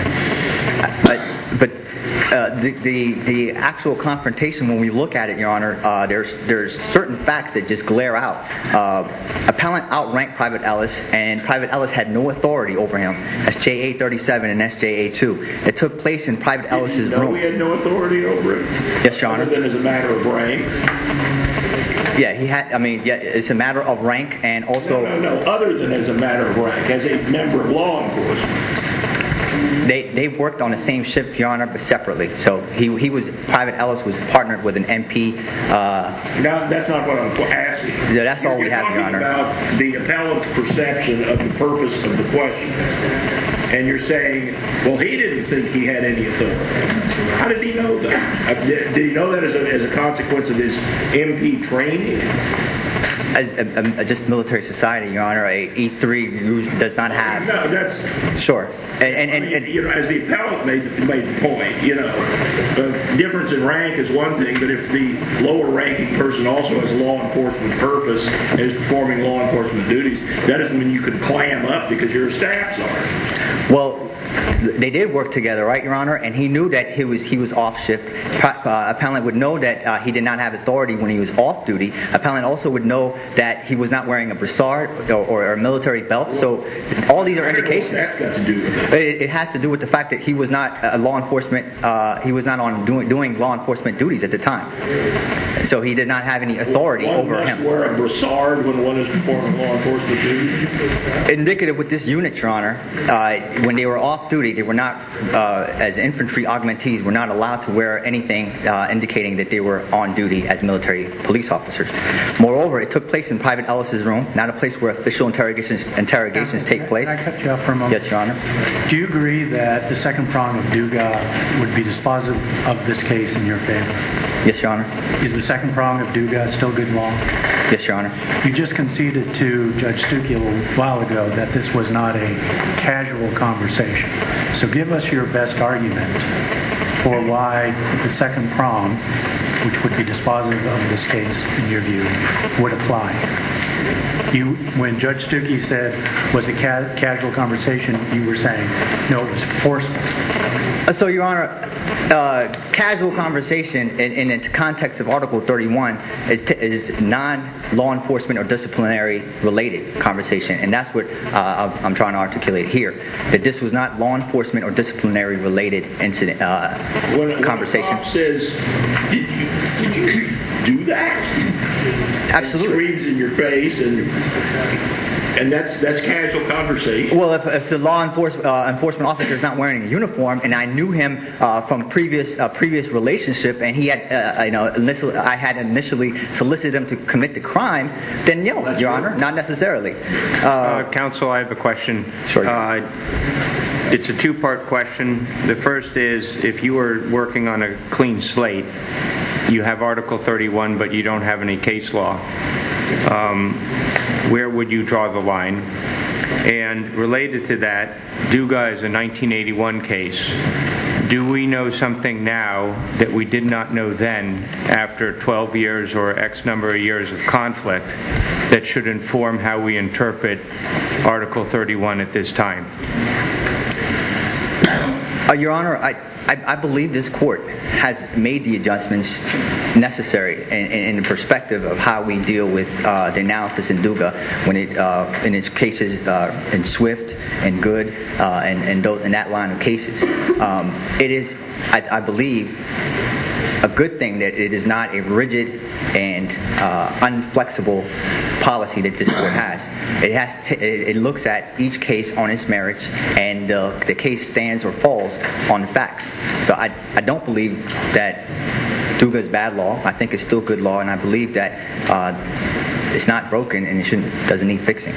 But the actual confrontation, when we look at it, Your Honor, there's certain facts that just glare out. Appellant outranked Private Ellis, and Private Ellis had no authority over him. That's JA 37 and SJA 2. It took place in Private Ellis's room. He had no authority over him? Yes, Your Honor. Other than as a matter of rank? Yeah, he had. I mean, yeah, it's a matter of rank, and also. No. Other than as a matter of rank, as a member of law enforcement. They worked on the same ship, Your Honor, but separately. So Private Ellis was partnered with an MP. No, that's not what I'm asking. Yeah, that's all we have, Your Honor. You're talking about the appellant's perception of the purpose of the question. And you're saying, well, he didn't think he had any authority. How did he know that? Did he know that as a consequence of his MP training? As just military society, Your Honor, a E3 does not have. No, that's sure. And as the appellant made the point, the difference in rank is one thing, but if the lower-ranking person also has a law enforcement purpose and is performing law enforcement duties, that doesn't mean you can clam up because you're a staff sergeant. Well, they did work together, right, Your Honor? And he knew that he was off shift. Appellant would know that he did not have authority when he was off duty. Appellant also would know that he was not wearing a brassard or a military belt. So all these are indications. That's got to do with it. It has to do with the fact that he was not a law enforcement. He was not on doing law enforcement duties at the time. So he did not have any authority over him. One must wear a brassard when one is performing law enforcement duties? Indicative with this unit, Your Honor, when they were off duty, they were not, as infantry augmentees, were not allowed to wear anything indicating that they were on duty as military police officers. Moreover, it took place in Private Ellis's room, not a place where official interrogations take place. Can I cut you off for a moment? Yes, Your Honor. Do you agree that the second prong of Duga would be dispositive of this case in your favor? Yes, Your Honor. Is the second prong of Duga still good law? Yes, Your Honor. You just conceded to Judge Stuckey a little while ago that this was not a casual conversation. So give us your best argument for why the second prong, which would be dispositive of this case, in your view, would apply. When Judge Stuckey said, was it casual conversation, you were saying, no, it was forceful. So, Your Honor, casual conversation in the context of Article 31 is non-law enforcement or disciplinary related conversation, and that's what I'm trying to articulate here, that this was not law enforcement or disciplinary related incident conversation. When a cop says, did you do that? Absolutely. And screams in your face, and that's casual conversation. Well, if the law enforcement officer is not wearing a uniform, and I knew him from previous relationship, and he had, I had initially solicited him to commit the crime, then no, Your Honor, not necessarily. Counsel, I have a question. Sure. It's a two-part question. The first is, if you were working on a clean slate, you have Article 31, but you don't have any case law. Where would you draw the line? And related to that, Duga is a 1981 case. Do we know something now that we did not know then, after 12 years or X number of years of conflict, that should inform how we interpret Article 31 at this time? Your Honor, I believe this court has made the adjustments necessary in the perspective of how we deal with the analysis in Duga when it in its cases in Swift and Good and that line of cases. It is, I believe, a good thing that it is not a rigid and unflexible policy that this court has. It looks at each case on its merits, and the case stands or falls on the facts. So I don't believe that Duga is bad law. I think it's still good law, and I believe that it's not broken and it doesn't need fixing.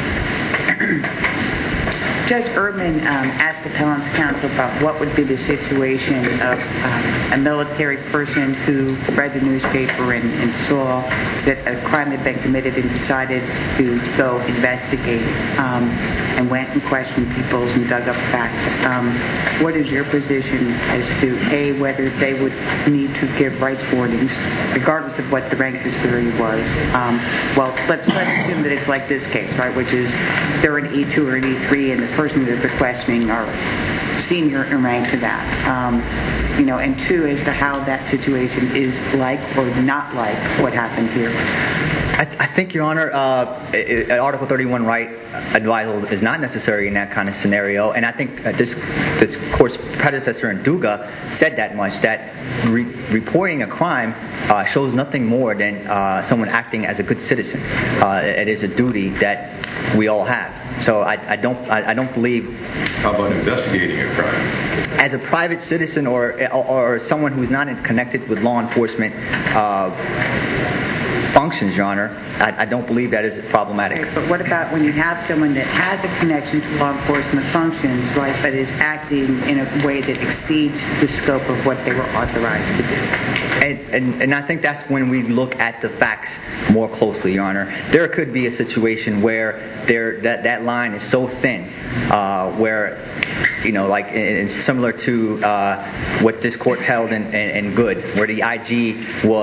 Judge Erdman asked appellant's counsel about what would be the situation of a military person who read the newspaper and saw that a crime had been committed and decided to go investigate and went and questioned people and dug up facts. What is your position as to, A, whether they would need to give rights warnings, regardless of what the rank disparity was? Well, let's assume that it's like this case, right, which is they're an E2 or an E3, and the person that they're questioning are senior in rank to that. And two, as to how that situation is like or not like what happened here. I think, Your Honor, Article 31 right advisal is not necessary in that kind of scenario, and I think this court's predecessor in Duga said that much, that reporting a crime shows nothing more than someone acting as a good citizen. It is a duty that we all have. So I don't believe. How about investigating a crime? As a private citizen or someone who's not connected with law enforcement functions, Your Honor, I don't believe that is problematic. Okay, but what about when you have someone that has a connection to law enforcement functions, right, but is acting in a way that exceeds the scope of what they were authorized to do? And I think that's when we look at the facts more closely, Your Honor. There could be a situation where that line is so thin, where, like it's similar to what this court held in Good, where the IG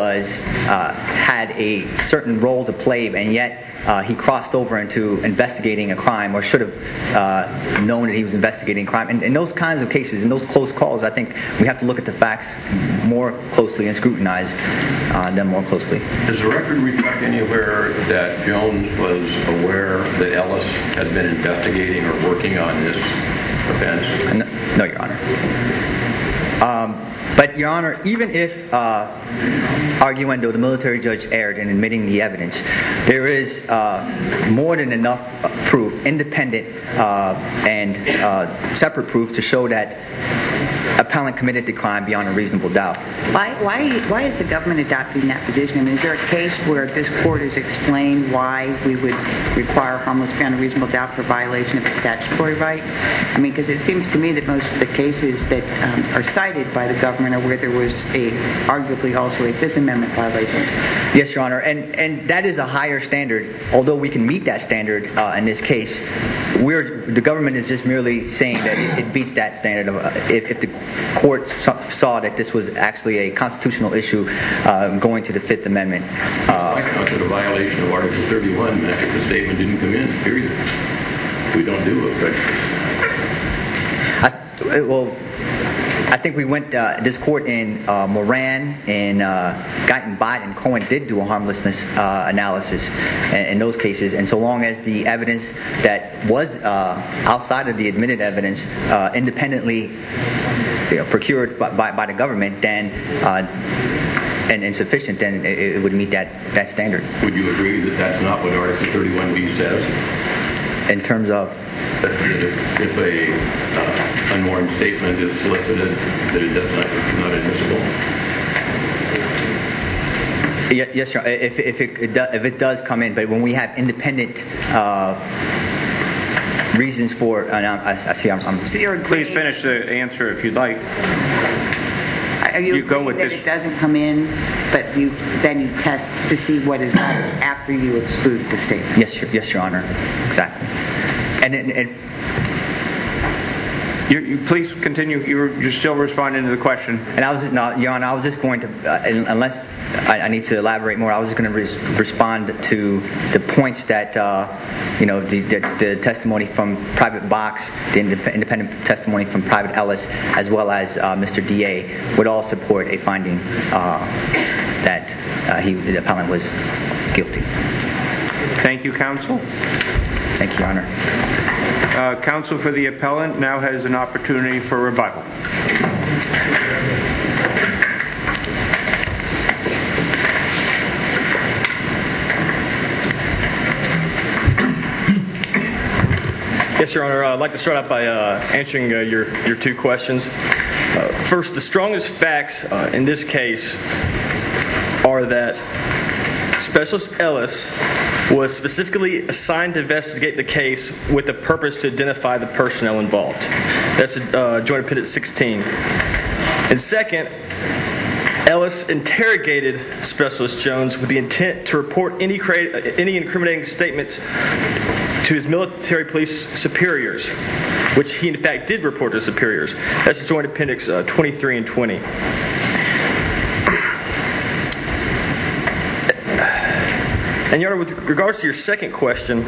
had a certain role to play, and yet he crossed over into investigating a crime, or should have known that he was investigating a crime. And in those kinds of cases, in those close calls, I think we have to look at the facts more closely and scrutinize them more closely. Does the record reflect anywhere that Jones was aware that Ellis had been investigating or working on this offense? No, Your Honor. But, Your Honor, even if, arguendo, the military judge erred in admitting the evidence, there is more than enough proof, independent and separate proof to show that appellant committed the crime beyond a reasonable doubt. Why is the government adopting that position? I mean, is there a case where this court has explained why we would require harmless beyond a reasonable doubt for violation of a statutory right? I mean, because it seems to me that most of the cases that are cited by the government are where there was arguably also a Fifth Amendment violation. Yes, Your Honor, and that is a higher standard. Although we can meet that standard in this case, the government is just merely saying that it beats that standard. If the court saw that this was actually a constitutional issue going to the Fifth Amendment. I counted a violation of Article 31 meant that the statement didn't come in, period. We don't do a prejudice. I think we went, this court in Moran and Guyton, Bott, and Cohen did do a harmlessness analysis in those cases. And so long as the evidence that was outside of the admitted evidence independently procured by the government, then and insufficient, then it would meet that standard. Would you agree that that's not what Article 31B says? In terms of? That if a unwarranted statement is solicited, that it does not admissible? Yes, sir. If it does come in, but when we have independent reasons for, and I see I'm Please finish the answer if you'd like. Are you go with that this. It doesn't come in, but then you test to see what is left after you exclude the statement? Yes, Your Honor. Exactly. And you please continue. You're still responding to the question. And I was just, no, Your Honor, I was just going to, unless I need to elaborate more, I was just going to respond to the points that, the testimony from Private Box, the independent testimony from Private Ellis, as well as Mr. D.A. would all support a finding that the appellant was guilty. Thank you, counsel. Thank you, Your Honor. Counsel for the appellant now has an opportunity for rebuttal. Yes, Your Honor. I'd like to start out by answering your two questions. First, the strongest facts in this case are that Specialist Ellis was specifically assigned to investigate the case with the purpose to identify the personnel involved. That's Joint Appendix 16. And second, Ellis interrogated Specialist Jones with the intent to report any incriminating statements to his military police superiors, which he in fact did report to superiors. That's Joint Appendix 23 and 20. And Your Honor, with regards to your second question,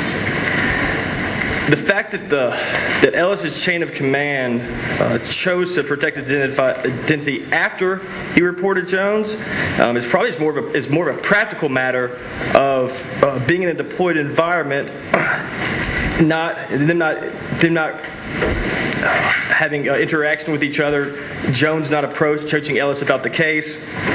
the fact that Ellis's chain of command chose to protect his identity after he reported Jones is probably more of a practical matter of being in a deployed environment, them not having interaction with each other, Jones not approaching Ellis about the case.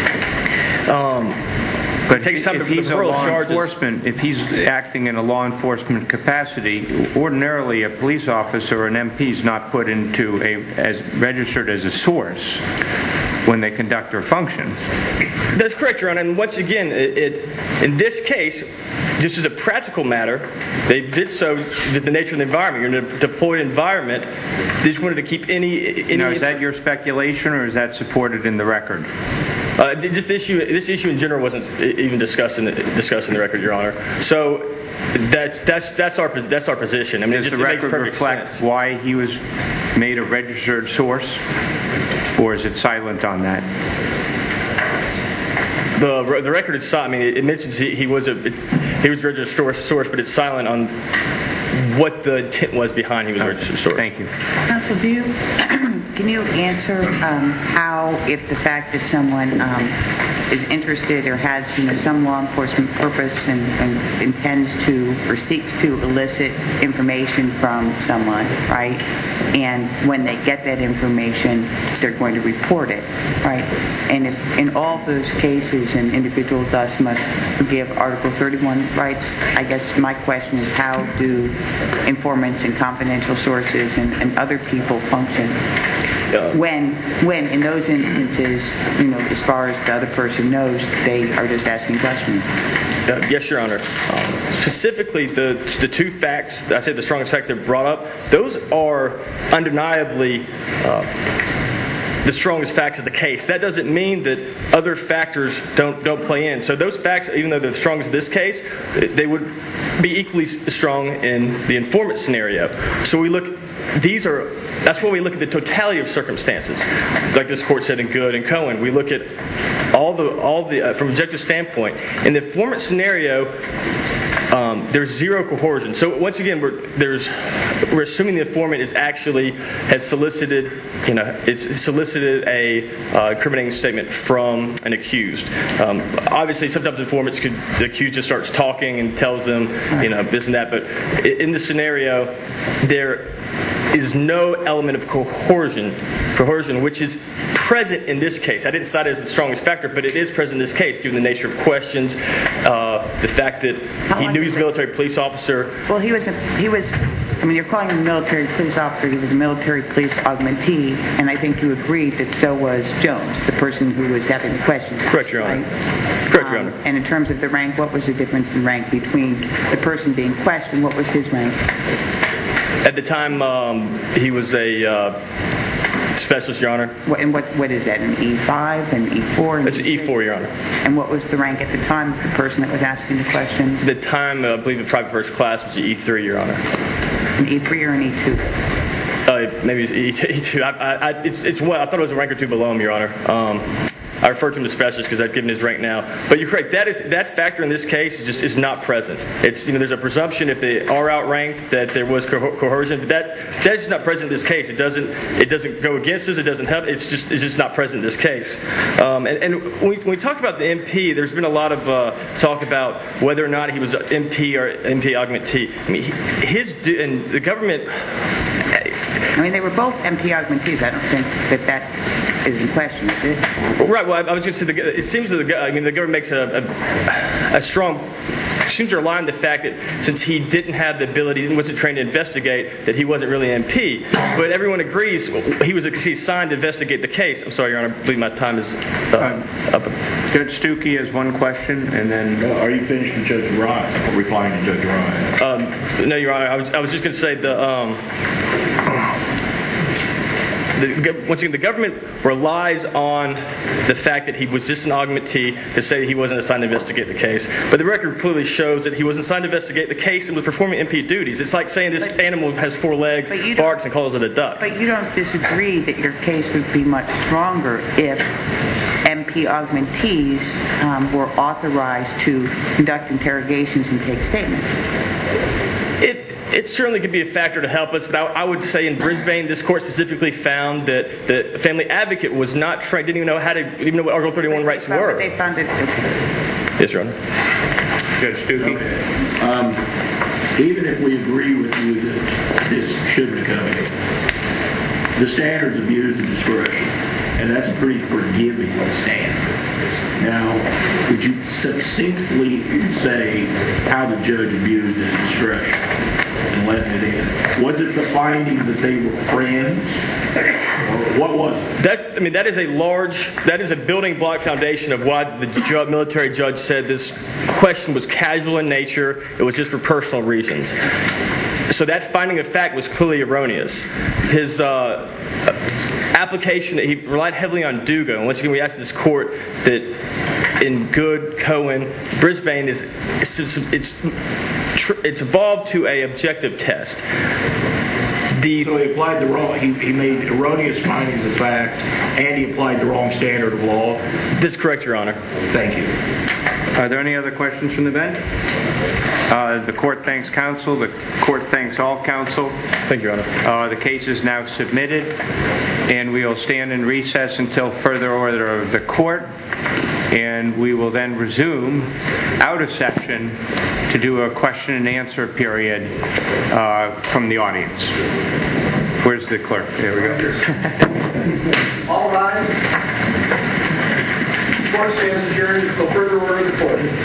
But if he's a law enforcement, if he's acting in a law enforcement capacity, ordinarily a police officer or an MP is not put into as registered as a source when they conduct their functions. That's correct, Your Honor. And once again, in this case, just as a practical matter, they did so just the nature of the environment. You're in a deployed environment. They just wanted to keep any. Now, is that your speculation, or is that supported in the record? Just this issue in general wasn't even discussed in the record, Your Honor. So that's our position. I mean, does the record reflect why he was made a registered source, or is it silent on that? The record is silent. I mean, it mentions he was a registered source, but it's silent on what the intent was behind he was a registered source. Thank you. Counsel, can you answer how, if the fact that someone is interested or has some law enforcement purpose and intends to or seeks to elicit information from someone, right? And when they get that information, they're going to report it, right? And if in all those cases an individual thus must give Article 31 rights, I guess my question is how do informants and confidential sources and other people function when in those instances, as far as the other person knows, they are just asking questions? Yes, Your Honor. Specifically, the two facts, I said the strongest facts that were brought up, those are undeniably the strongest facts of the case. That doesn't mean that other factors don't play in. So those facts, even though they're the strongest in this case, they would be equally strong in the informant scenario. So that's why we look at the totality of circumstances. Like this court said in Good and Cohen, we look at all the from an objective standpoint. In the informant scenario, there's zero coercion. So once again, we're assuming the informant has solicited, it's solicited a incriminating statement from an accused. Obviously, sometimes the accused just starts talking and tells them, this and that. But in the scenario, there is no element of coercion, which is present in this case. I didn't cite it as the strongest factor, but it is present in this case, given the nature of questions, the fact that he knew he was a military police officer. Well, he was. You're calling him a military police officer. He was a military police augmentee, and I think you agreed that so was Jones, the person who was having the questions. Correct, Your Honor. Right? Correct, Your Honor. And in terms of the rank, what was the difference in rank between the person being questioned? What was his rank? At the time, he was a specialist, Your Honor. What is that, an E5 and E4? It's an E4, Your Honor. And what was the rank at the time of the person that was asking the questions? At the time, I believe the private first class was an E3, Your Honor. An E3 or an E2? Maybe it's E2. I thought it was a rank or two below him, Your Honor. I refer to him as specialist because I've given his rank now. But you're correct. That factor in this case is not present. It's there's a presumption if they are outranked that there was coercion, but that's not present in this case. It doesn't go against us. It doesn't help. It's just not present in this case. And when we talk about the MP, there's been a lot of talk about whether or not he was an MP or MP augmentee. And the government. They were both MP augmentees. I don't think that is in question, is it? Right. Well, I was going to say it seems that the government makes a strong. Seems to rely on the fact that since he didn't have the ability, and wasn't trained to investigate, that he wasn't really an MP. But everyone agrees he's assigned to investigate the case. I'm sorry, Your Honor. I believe my time is up. Judge Stuckey has one question, and then. Are you finished with Judge Ryan? Or replying to Judge Ryan? No, Your Honor. I was just going to say once again, the government relies on the fact that he was just an augmentee to say that he wasn't assigned to investigate the case. But the record clearly shows that he was assigned to investigate the case and was performing MP duties. It's like saying this animal has 4 legs, barks, and calls it a duck. But you don't disagree that your case would be much stronger if MP augmentees were authorized to conduct interrogations and take statements. It certainly could be a factor to help us, but I would say in Brisbane, this court specifically found that the family advocate was not trained, didn't even know what Article 31 rights were. They found it. Yes, Your Honor. Judge Stuckey. Okay. Even if we agree with you that this shouldn't have come in, the standard's abuse of discretion, and that's a pretty forgiving standard. Now, could you succinctly say how the judge abused his discretion and letting it in? Was it the finding that they were friends? Or what was it? That is a building block foundation of why the military judge said this question was casual in nature. It was just for personal reasons. So that finding of fact was clearly erroneous. His application, he relied heavily on Duga. And once again, we asked this court that in Good, Cohen, Brisbane it's evolved to a objective test. So he applied the wrong. He made erroneous findings of fact, and he applied the wrong standard of law. That's correct, Your Honor. Thank you. Are there any other questions from the bench? The court thanks counsel. The court thanks all counsel. Thank you, Your Honor. The case is now submitted, and we will stand in recess until further order of the court, and we will then resume out of session to do a question and answer period from the audience. Where's the clerk? There we go. All rise. Court stands adjourned until further order of the court.